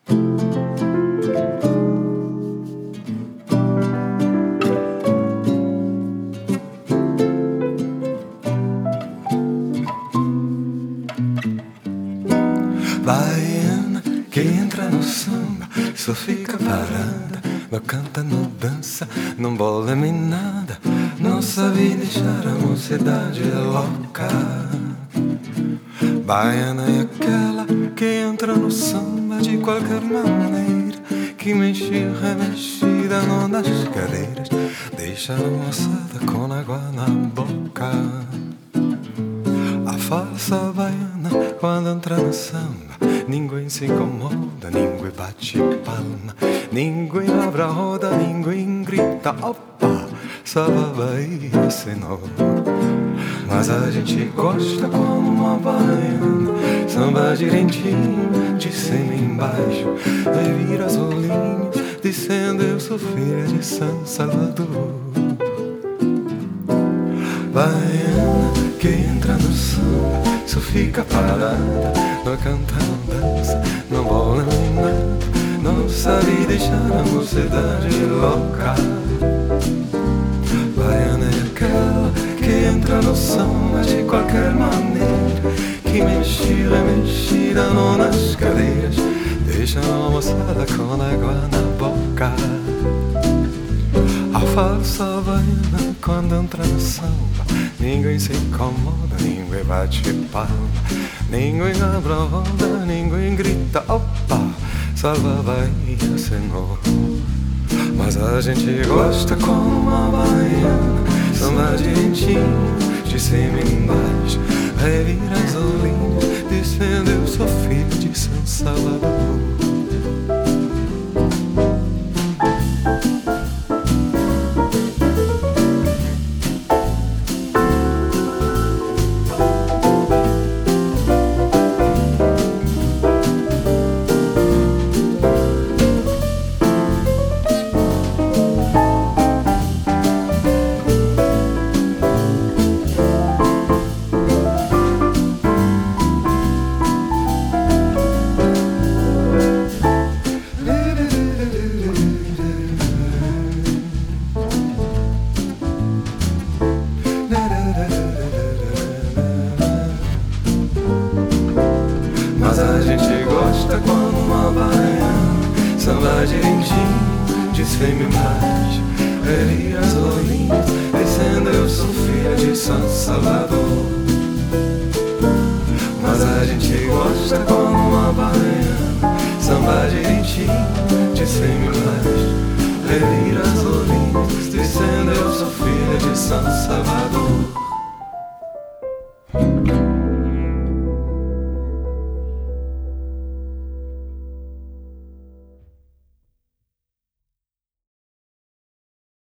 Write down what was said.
Baiana que entra no samba, só fica parada, não canta, não dança, não bola nem nada, não sabe deixar a mocidade louca. Baiana é aquela que entra no samba de qualquer maneira, que mexe e remexe, dando nas cadeiras, deixa a moçada com água na boca. A falsa baiana, quando entra no samba, ninguém se incomoda, ninguém bate palma, ninguém abre a roda, ninguém grita, opa, salva a Bahia, senão. Mas a gente gosta como uma baiana, samba direitinho, de cima embaixo, revira os olhinhos, dizendo eu sou filha de São Salvador. Baiana que entra no samba, só fica parada, não canta, não dança, não bola nem nada, não sabe deixar a mocidade louca. Baiana é aquela que entra no samba de qualquer maneira, que mexe e remexe, dando nas cadeiras, deixa a moçada com água na boca. A falsa baiana, quando entra no samba, ninguém se incomoda, ninguém bate palma, ninguém abre a roda, ninguém grita, opa, salva a Bahia, senhor. Mas a gente gosta como uma baiana, samba direitinho, de cima embaixo, revira as olhinhas, dizendo eu sou filho de São Salvador. Mas a gente gosta quando uma baiana, samba direitinho, de cima embaixo, revira as olhinhas, dizendo eu sou filha de São Salvador. Mas a gente gosta quando uma baiana, samba direitinho, de cima embaixo, revira as olhinhas, dizendo eu sou filha de São Salvador.